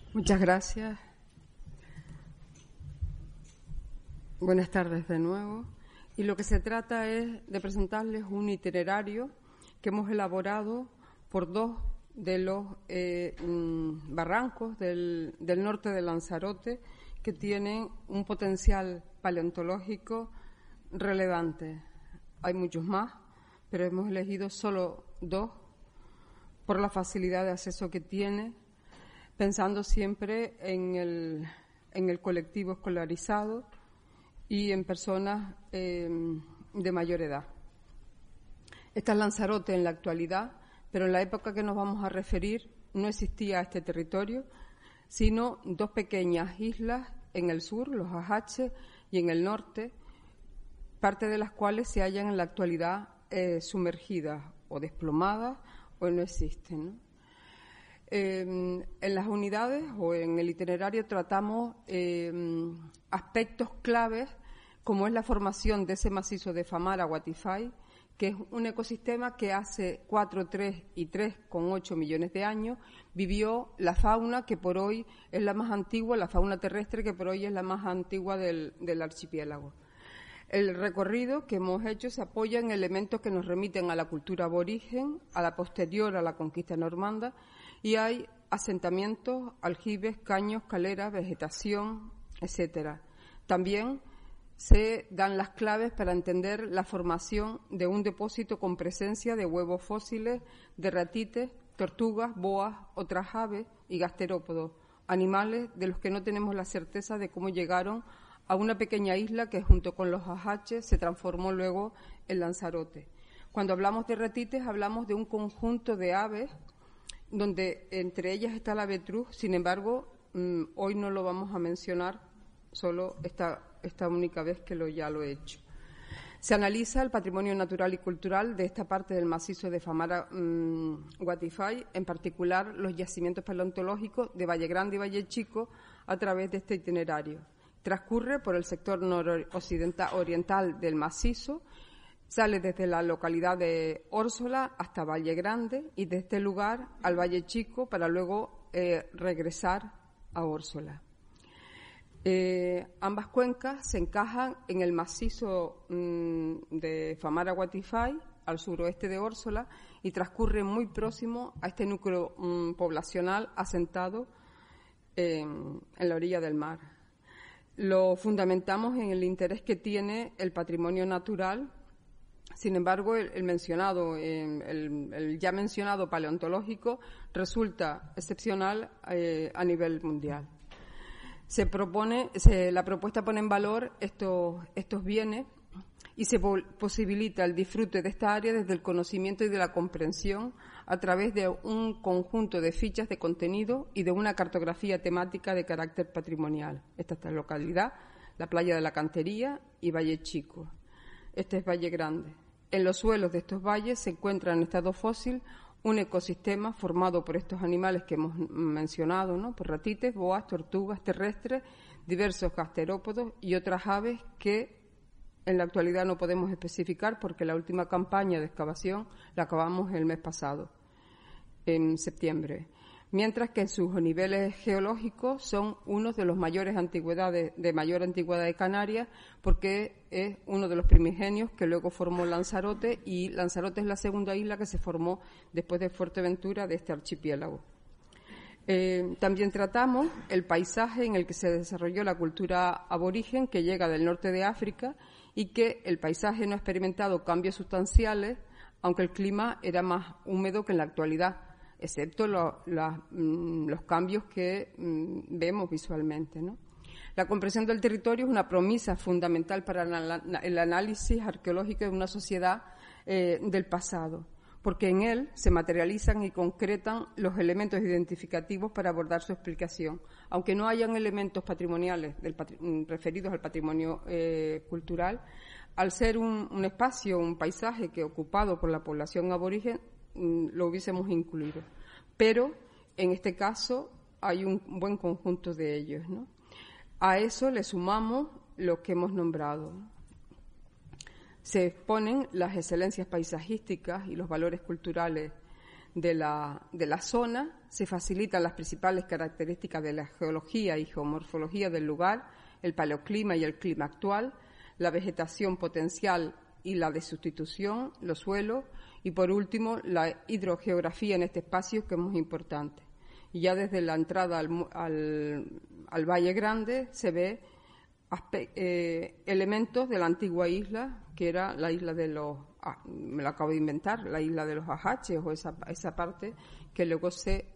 Muchas gracias. Buenas tardes de nuevo. Y lo que se trata es de presentarles un itinerario que hemos elaborado por dos de los barrancos del norte de Lanzarote que tienen un potencial paleontológico relevante. Hay muchos más, pero hemos elegido solo dos por la facilidad de acceso que tiene, pensando siempre en el colectivo escolarizado y en personas de mayor edad. Está Lanzarote en la actualidad, pero en la época que nos vamos a referir no existía este territorio, sino dos pequeñas islas en el sur, los Ajaches, y en el norte, parte de las cuales se hallan en la actualidad sumergidas o desplomadas o no existen, ¿no? En las unidades o en el itinerario tratamos aspectos claves como es la formación de ese macizo de Famara-Watifai, que es un ecosistema que hace 4, 3 y 3,8 millones de años vivió la fauna que por hoy es la más antigua, la fauna terrestre que por hoy es la más antigua del archipiélago. El recorrido que hemos hecho se apoya en elementos que nos remiten a la cultura aborigen, a la posterior a la conquista normanda, y hay asentamientos, aljibes, caños, caleras, vegetación, etcétera. También se dan las claves para entender la formación de un depósito con presencia de huevos fósiles de ratites, tortugas, boas, otras aves y gasterópodos, animales de los que no tenemos la certeza de cómo llegaron a una pequeña isla que junto con los ajaches se transformó luego en Lanzarote. Cuando hablamos de ratites hablamos de un conjunto de aves donde entre ellas está la avetruz, sin embargo, hoy no lo vamos a mencionar, solo esta única vez que ya lo he hecho. Se analiza el patrimonio natural y cultural de esta parte del macizo de Famara-Watifai, en particular los yacimientos paleontológicos de Valle Grande y Valle Chico, a través de este itinerario. Transcurre por el sector nororiental del macizo, sale desde la localidad de Órsola hasta Valle Grande y de este lugar al Valle Chico para luego regresar a Órsola. Ambas cuencas se encajan en el macizo de Famara-Watifai, al suroeste de Órsola, y transcurren muy próximo a este núcleo poblacional asentado en la orilla del mar. Lo fundamentamos en el interés que tiene el patrimonio natural. Sin embargo, el ya mencionado paleontológico resulta excepcional a nivel mundial. La propuesta pone en valor estos bienes y se posibilita el disfrute de esta área desde el conocimiento y de la comprensión a través de un conjunto de fichas de contenido y de una cartografía temática de carácter patrimonial. Esta es la localidad, la playa de la Cantería y Valle Chico. Este es Valle Grande. En los suelos de estos valles se encuentra en estado fósil un ecosistema formado por estos animales que hemos mencionado, ¿no? Por ratites, boas, tortugas terrestres, diversos gasterópodos y otras aves que en la actualidad no podemos especificar porque la última campaña de excavación la acabamos el mes pasado, en septiembre. Mientras que en sus niveles geológicos son unos de los de mayor antigüedad de Canarias, porque es uno de los primigenios que luego formó Lanzarote, y Lanzarote es la segunda isla que se formó después de Fuerteventura de este archipiélago. También tratamos el paisaje en el que se desarrolló la cultura aborigen que llega del norte de África y que el paisaje no ha experimentado cambios sustanciales, aunque el clima era más húmedo que en la actualidad, excepto los cambios que vemos visualmente, ¿no? La comprensión del territorio es una premisa fundamental para el análisis arqueológico de una sociedad del pasado, porque en él se materializan y concretan los elementos identificativos para abordar su explicación. Aunque no hayan elementos patrimoniales referidos al patrimonio cultural, al ser un espacio, un paisaje que ocupado por la población aborigen, lo hubiésemos incluido. Pero, en este caso, hay un buen conjunto de ellos, ¿no? A eso le sumamos lo que hemos nombrado. Se exponen las excelencias paisajísticas y los valores culturales de la zona, se facilitan las principales características de la geología y geomorfología del lugar, el paleoclima y el clima actual, la vegetación potencial y la de sustitución, los suelos y, por último, la hidrogeografía en este espacio, que es muy importante. Y ya desde la entrada al Valle Grande se ve elementos de la antigua isla, que era la isla de los, me lo acabo de inventar, la isla de los ajaches, o esa parte que luego se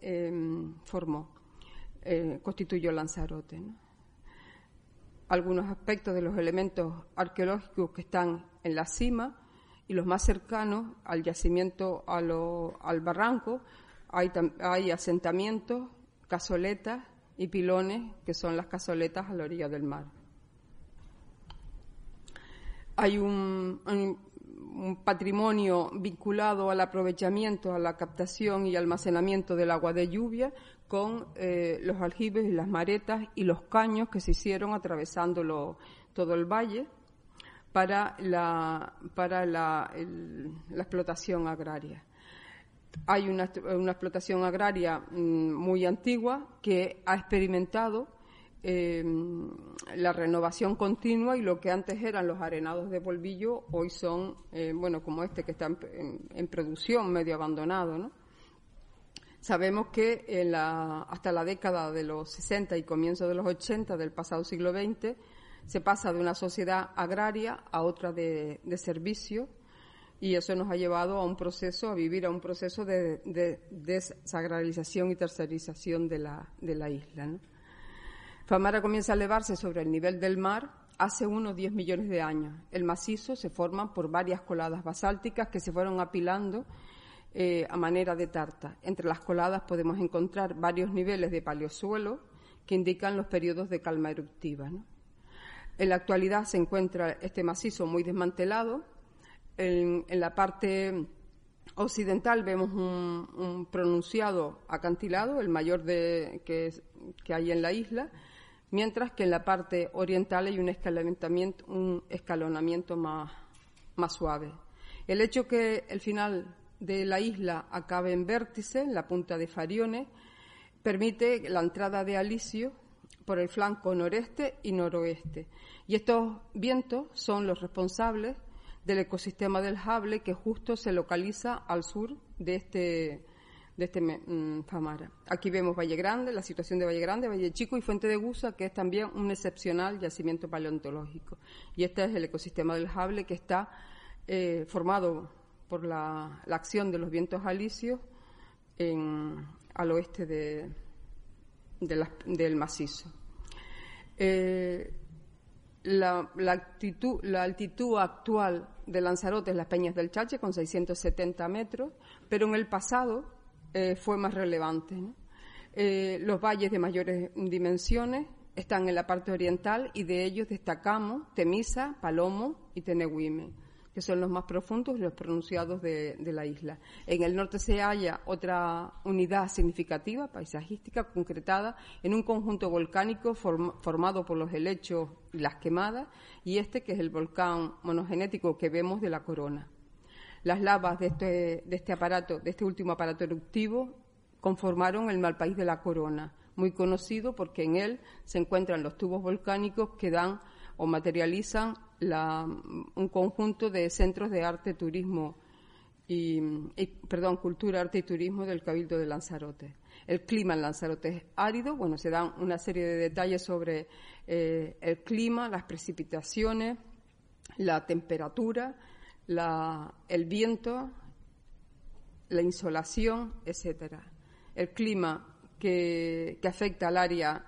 constituyó Lanzarote, ¿no? Algunos aspectos de los elementos arqueológicos que están en la cima y los más cercanos al yacimiento, al barranco, hay asentamientos, cazoletas y pilones, que son las cazoletas a la orilla del mar. Hay un patrimonio vinculado al aprovechamiento, a la captación y almacenamiento del agua de lluvia, con los aljibes y las maretas y los caños que se hicieron atravesando todo el valle para la explotación agraria. Hay una explotación agraria muy antigua que ha experimentado la renovación continua, y lo que antes eran los arenados de polvillo hoy son, como este que está en producción, medio abandonado, ¿no? Sabemos que hasta la década de los 60 y comienzos de los 80 del pasado siglo XX se pasa de una sociedad agraria a otra de servicio, y eso nos ha llevado a vivir un proceso de desagralización y tercerización de la isla, ¿no? Famara comienza a elevarse sobre el nivel del mar hace unos 10 millones de años. El macizo se forma por varias coladas basálticas que se fueron apilando a manera de tarta. Entre las coladas podemos encontrar varios niveles de paleosuelo que indican los periodos de calma eruptiva, ¿no? En la actualidad se encuentra este macizo muy desmantelado. En la parte occidental vemos un pronunciado acantilado, el mayor que hay en la isla, mientras que en la parte oriental hay un escalonamiento más suave. El hecho que el final de la isla acabe en vértice, en la punta de Farione, permite la entrada de alisio por el flanco noreste y noroeste. Y estos vientos son los responsables del ecosistema del Jable, que justo se localiza al sur de este Famara. Aquí vemos Valle Grande, la situación de Valle Grande, Valle Chico y Fuente de Gusa, que es también un excepcional yacimiento paleontológico. Y este es el ecosistema del Jable, que está formado por la acción de los vientos alisios al oeste del macizo. La altitud actual de Lanzarote es las Peñas del Chache, con 670 metros, pero en el pasado fue más relevante, ¿no? Los valles de mayores dimensiones están en la parte oriental, y de ellos destacamos Temisa, Palomo y Tenehuime, que son los más profundos y los pronunciados de la isla. En el norte se halla otra unidad significativa, paisajística, concretada en un conjunto volcánico formado por los helechos y las quemadas, y que es el volcán monogenético que vemos de la Corona. Las lavas de este último aparato eruptivo conformaron el Malpaís de la Corona, muy conocido porque en él se encuentran los tubos volcánicos que dan o materializan un conjunto de centros de arte, turismo cultura, arte y turismo del Cabildo de Lanzarote. El clima en Lanzarote es árido. Se dan una serie de detalles sobre el clima, las precipitaciones, la temperatura, el viento, la insolación, etcétera. El clima que afecta al área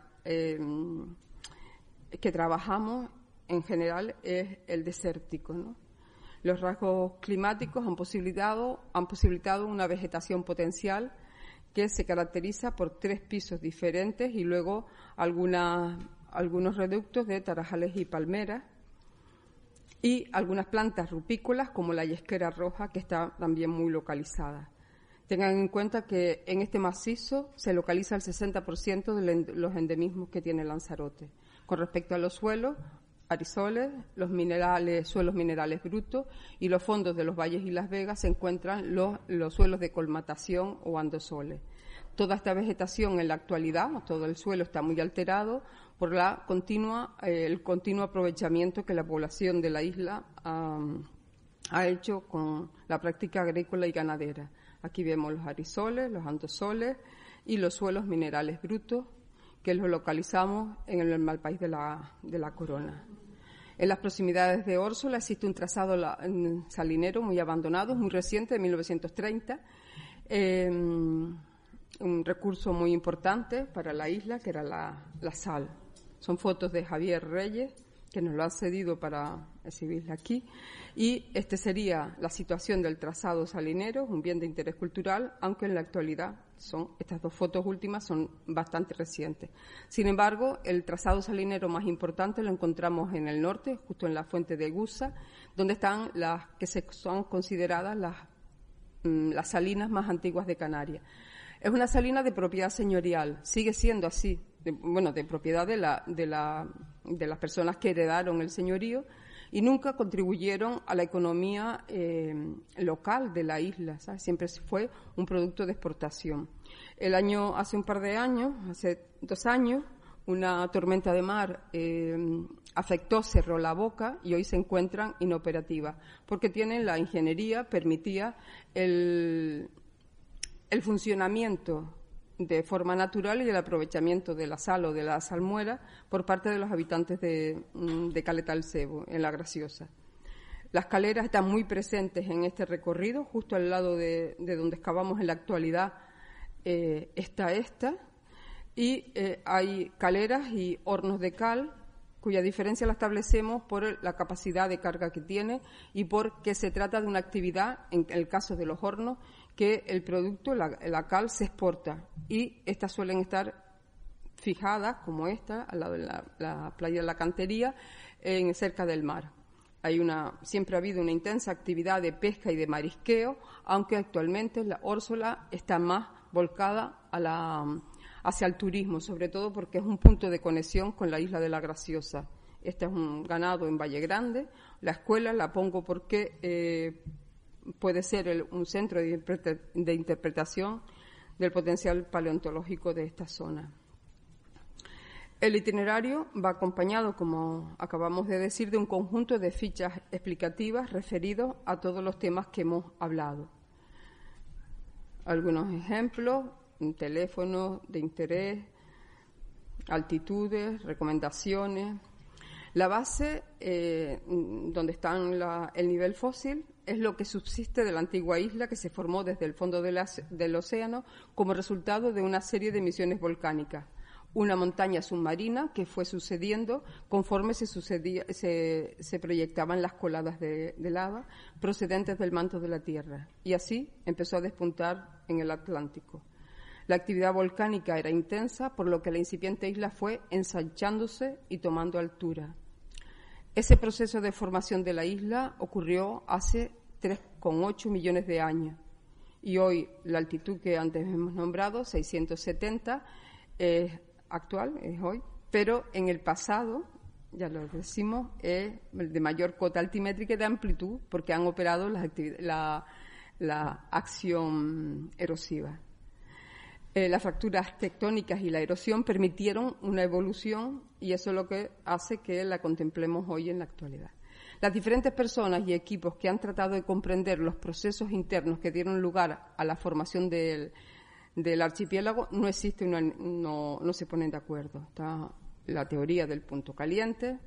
que trabajamos en general es el desértico, ¿no? Los rasgos climáticos han posibilitado una vegetación potencial que se caracteriza por 3 pisos diferentes y luego algunos reductos de tarajales y palmeras, y algunas plantas rupícolas como la yesquera roja, que está también muy localizada. Tengan en cuenta que en este macizo se localiza el 60% de los endemismos que tiene Lanzarote. Con respecto a los suelos, arisoles, suelos minerales brutos, y los fondos de los valles y Las Vegas se encuentran los suelos de colmatación o andosoles. Toda esta vegetación en la actualidad, todo el suelo está muy alterado por el continuo aprovechamiento que la población de la isla ha hecho con la práctica agrícola y ganadera. Aquí vemos los arisoles, los andosoles y los suelos minerales brutos, que los localizamos en el malpaís de la Corona. En las proximidades de Órsola existe un trazado salinero muy abandonado, muy reciente, de 1930, un recurso muy importante para la isla, que era la sal. Son fotos de Javier Reyes, que nos lo ha cedido para exhibirla aquí, y sería la situación del trazado salinero, un bien de interés cultural, aunque en la actualidad estas dos fotos últimas son bastante recientes. Sin embargo, el trazado salinero más importante lo encontramos en el norte, justo en la fuente de Gusa, donde están las que son consideradas las salinas más antiguas de Canarias. Es una salina de propiedad señorial, sigue siendo así, de propiedad de las personas que heredaron el señorío, y nunca contribuyeron a la economía local de la isla, ¿sabes? Siempre fue un producto de exportación. Hace un par de años, hace 2 años, una tormenta de mar afectó, cerró la boca, y hoy se encuentran inoperativas, porque la ingeniería permitía el funcionamiento de forma natural y el aprovechamiento de la sal o de la salmuera por parte de los habitantes de Caleta del Cebo, en La Graciosa. Las caleras están muy presentes en este recorrido, justo al lado de donde excavamos en la actualidad está esta, y hay caleras y hornos de cal, cuya diferencia la establecemos por la capacidad de carga que tiene y porque se trata de una actividad, en el caso de los hornos, que el producto, la cal, se exporta, y estas suelen estar fijadas, como esta, al lado de la playa de la Cantería, cerca del mar. Siempre ha habido una intensa actividad de pesca y de marisqueo, aunque actualmente la Órsola está más volcada hacia el turismo, sobre todo porque es un punto de conexión con la isla de La Graciosa. Este es un ganado en Valle Grande. La escuela la pongo porque puede ser un centro de interpretación del potencial paleontológico de esta zona. El itinerario va acompañado, como acabamos de decir, de un conjunto de fichas explicativas referidos a todos los temas que hemos hablado. Algunos ejemplos: teléfonos de interés, altitudes, recomendaciones. La base, donde está el nivel fósil, es lo que subsiste de la antigua isla, que se formó desde el fondo del océano como resultado de una serie de emisiones volcánicas. Una montaña submarina que fue sucediendo conforme se proyectaban las coladas de lava procedentes del manto de la Tierra, y así empezó a despuntar en el Atlántico. La actividad volcánica era intensa, por lo que la incipiente isla fue ensanchándose y tomando altura. Ese proceso de formación de la isla ocurrió hace 3,8 millones de años, y hoy la altitud que antes hemos nombrado, 670, es actual, es hoy, pero en el pasado, ya lo decimos, es de mayor cota altimétrica y de amplitud, porque han operado la acción erosiva. Las fracturas tectónicas y la erosión permitieron una evolución, y eso es lo que hace que la contemplemos hoy en la actualidad. Las diferentes personas y equipos que han tratado de comprender los procesos internos que dieron lugar a la formación del archipiélago no se ponen de acuerdo. Está la teoría del punto caliente,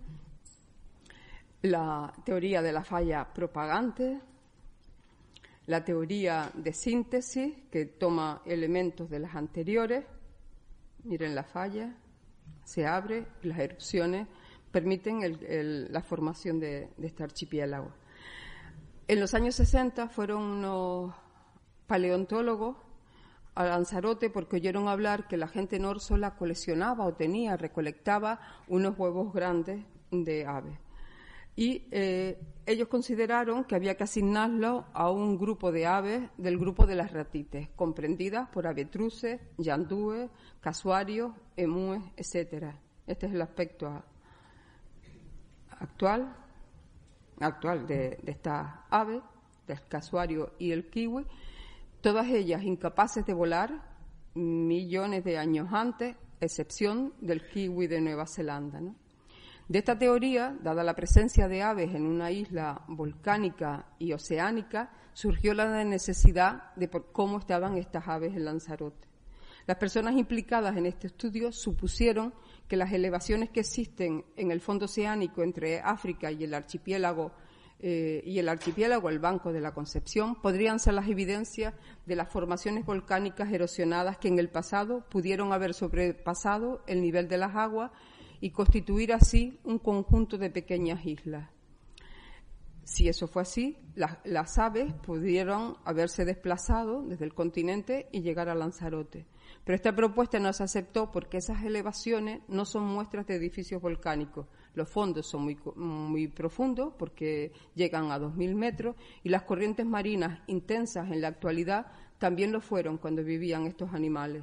la teoría de la falla propagante, la teoría de síntesis, que toma elementos de las anteriores. Miren la falla, se abre, y las erupciones permiten la formación de este archipiélago. En los años 60 fueron unos paleontólogos a Lanzarote porque oyeron hablar que la gente en Órsola coleccionaba o recolectaba unos huevos grandes de aves. Y ellos consideraron que había que asignarlo a un grupo de aves del grupo de las ratites, comprendidas por avestruces, yandúes, casuarios, emúes, etcétera. Este es el aspecto actual de estas aves, del casuario y el kiwi, todas ellas incapaces de volar millones de años antes, excepción del kiwi de Nueva Zelanda, ¿no? De esta teoría, dada la presencia de aves en una isla volcánica y oceánica, surgió la necesidad de cómo estaban estas aves en Lanzarote. Las personas implicadas en este estudio supusieron que las elevaciones que existen en el fondo oceánico entre África y el archipiélago el Banco de la Concepción, podrían ser las evidencias de las formaciones volcánicas erosionadas que en el pasado pudieron haber sobrepasado el nivel de las aguas y constituir así un conjunto de pequeñas islas. Si eso fue así, las aves pudieron haberse desplazado desde el continente y llegar a Lanzarote. Pero esta propuesta no se aceptó porque esas elevaciones no son muestras de edificios volcánicos. Los fondos son muy profundos porque llegan a 2.000 metros y las corrientes marinas intensas en la actualidad también lo fueron cuando vivían estos animales.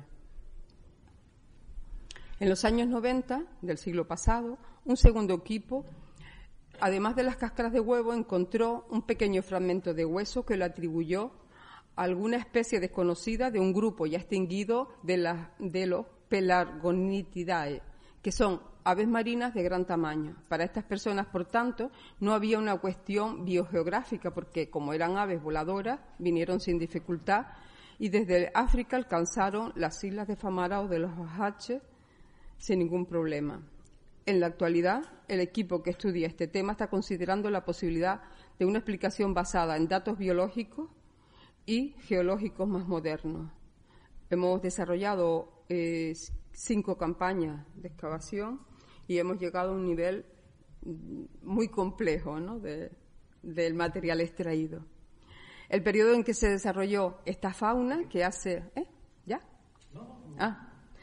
En los años 90 del siglo pasado, un segundo equipo, además de las cáscaras de huevo, encontró un pequeño fragmento de hueso que lo atribuyó a alguna especie desconocida de un grupo ya extinguido de los Pelargonithidae, que son aves marinas de gran tamaño. Para estas personas, por tanto, no había una cuestión biogeográfica, porque como eran aves voladoras, vinieron sin dificultad y desde África alcanzaron las islas de Famara o de los Ajaches sin ningún problema. En la actualidad, el equipo que estudia este tema está considerando la posibilidad de una explicación basada en datos biológicos y geológicos más modernos. Hemos desarrollado 5 campañas de excavación y hemos llegado a un nivel muy complejo, ¿no?, del material extraído. El periodo en que se desarrolló esta fauna, que hace... ¿Ya? Ah.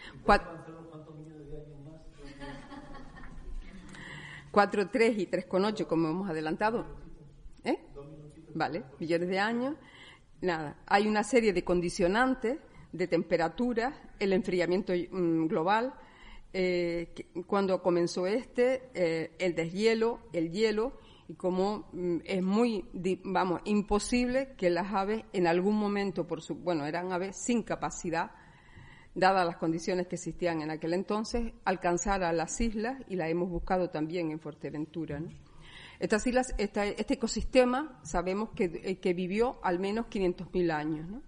4,3 y 3,8, como hemos adelantado. Vale, millones de años. Nada, hay una serie de condicionantes de temperaturas, el enfriamiento global, cuando comenzó el deshielo, el hielo, y como es muy, imposible que las aves en algún momento, eran aves sin capacidad, dadas las condiciones que existían en aquel entonces, alcanzaran las islas, y las hemos buscado también en Fuerteventura, ¿no? Estas islas, este ecosistema, sabemos que vivió al menos 500.000 años, ¿no?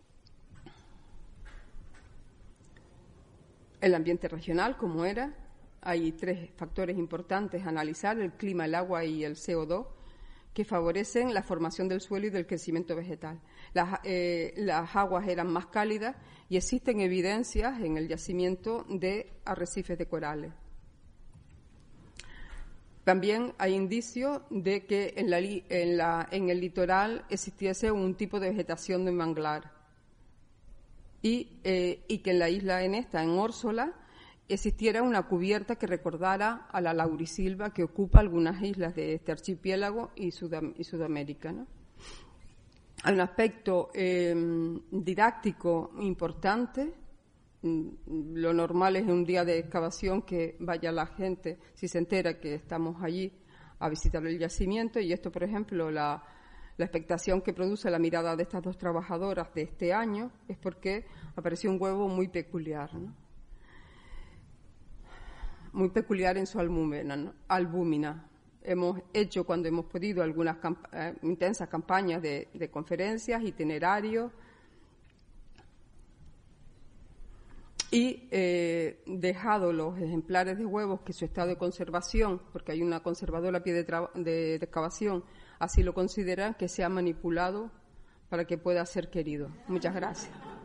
El ambiente regional, como era, hay 3 factores importantes a analizar: el clima, el agua y el CO2, que favorecen la formación del suelo y del crecimiento vegetal. Las aguas eran más cálidas y existen evidencias en el yacimiento de arrecifes de corales. También hay indicios de que en el litoral existiese un tipo de vegetación de manglar y que en la isla en Órsola, existiera una cubierta que recordara a la laurisilva que ocupa algunas islas de este archipiélago y Sudamérica, ¿no? Hay un aspecto didáctico importante. Lo normal es un día de excavación que vaya la gente, si se entera que estamos allí, a visitar el yacimiento, y esto, por ejemplo, la expectación que produce la mirada de estas 2 trabajadoras de este año es porque apareció un huevo muy peculiar, ¿no? Muy peculiar en su albúmina. Hemos hecho, cuando hemos podido, algunas intensas campañas de conferencias, itinerarios, y dejado los ejemplares de huevos que su estado de conservación, porque hay una conservadora a pie de excavación, así lo consideran, que sea manipulado para que pueda ser querido. Muchas gracias.